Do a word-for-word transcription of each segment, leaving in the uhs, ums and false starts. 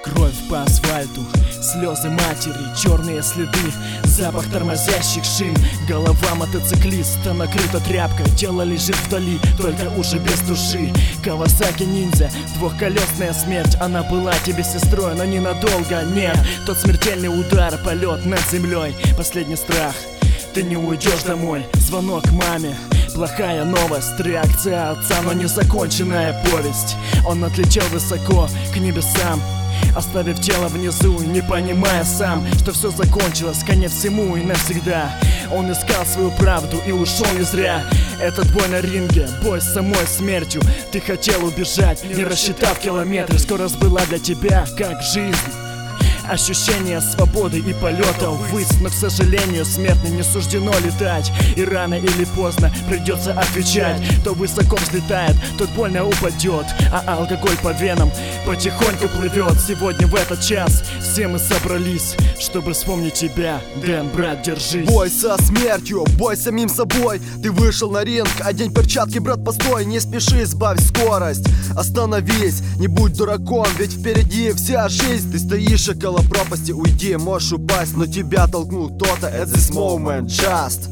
Кровь по асфальту, слезы матери, черные следы, запах тормозящих шин. Голова мотоциклиста накрыта тряпкой, тело лежит вдали, только уже без души. Кавасаки ниндзя, двухколесная смерть. Она была тебе сестрой, но ненадолго, нет. Тот смертельный удар, полет над землей, последний страх. Ты не уйдешь домой, звонок маме. Плохая новость, реакция отца, но незаконченная повесть. Он отлетел высоко к небесам, оставив тело внизу, не понимая сам, что все закончилось, конец всему и навсегда. Он искал свою правду и ушел не зря. Этот бой на ринге, бой с самой смертью. Ты хотел убежать, не рассчитав километры. Скорость была для тебя как жизнь, ощущение свободы и полета ввысь. Но, к сожалению, смертным не суждено летать, и рано или поздно придется отвечать. То высоко взлетает, тот больно упадет, а алкоголь по венам потихоньку плывет. Сегодня в этот час все мы собрались, чтобы вспомнить тебя. Дэн, брат, держись. Бой со смертью, бой с самим собой. Ты вышел на ринг, одень перчатки, брат, постой. Не спеши, сбавь скорость, остановись, не будь дураком, ведь впереди вся жизнь. Ты стоишь около пропасти, уйди, можешь упасть, но тебя толкнул кто-то. At this moment, just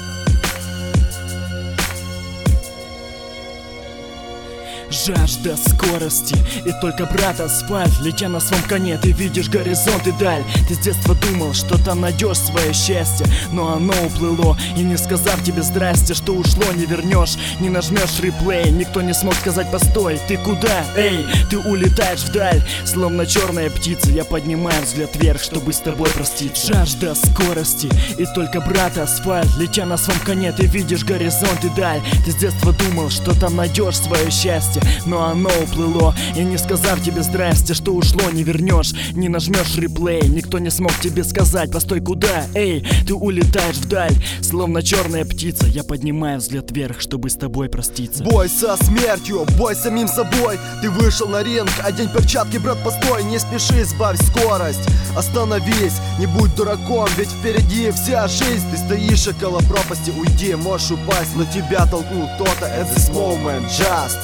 жажда скорости, и только, брат, асфальт. Летя на своем коне, ты видишь горизонт и даль. Ты с детства думал, что там найдешь свое счастье, но оно уплыло, и не сказав тебе здрасте, что ушло, не вернешь. Не нажмешь реплей, никто не смог сказать постой. Ты куда? Эй, ты улетаешь вдаль, словно черная птица. Я поднимаю взгляд вверх, чтобы с тобой проститься. Жажда скорости, и только, брат, асфальт. Летя на своем коне, ты видишь горизонт и даль. Ты с детства думал, что там найдешь свое счастье, но оно уплыло, и не сказав тебе здрасте, что ушло, не вернешь. Не нажмешь реплей, никто не смог тебе сказать постой, куда? Эй, ты улетаешь вдаль, словно черная птица. Я поднимаю взгляд вверх, чтобы с тобой проститься. Бой со смертью, бой с самим собой. Ты вышел на ринг, одень перчатки, брат, постой. Не спеши, сбавь скорость, остановись, не будь дураком, ведь впереди вся жизнь. Ты стоишь около пропасти, уйди, можешь упасть, но тебя толкнул кто-то. At this moment, just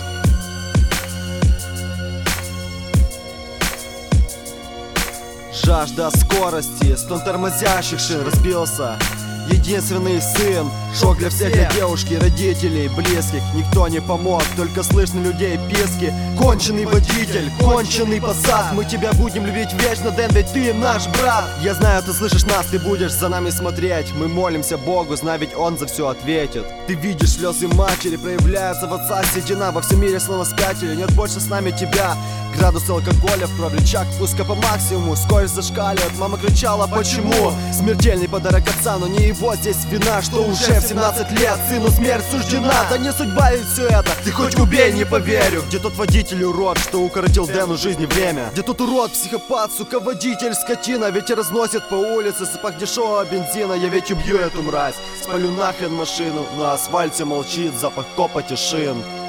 жажда скорости, стон тормозящих шин. Разбился единственный сын, шок для всех, для девушки, родителей, близких. Никто не помог, только слышно людей писки. Конченый водитель, конченый посад. Мы тебя будем любить вечно, Дэн, ведь ты наш брат. Я знаю, ты слышишь нас, ты будешь за нами смотреть. Мы молимся Богу, знай, ведь Он за все ответит. Ты видишь слезы матери, проявляется в отца седина. Во всем мире словно спятили, нет больше с нами тебя. Градус алкоголя в крови, чак пуска по максимуму. Скорость зашкаливает, мама кричала, почему? Смертельный подарок отца, но не его здесь вина, что уже в семнадцать лет сыну смерть суждена. Да не судьба ведь все это, ты хоть убей, не поверю. Где тот водитель урод, что укоротил Дэну жизни время? Где тот урод, психопат, сука, водитель, скотина? Ведь разносит по улице запах дешевого бензина. Я ведь убью эту мразь, спалю нахрен машину. На асфальте молчит запах копоти шин.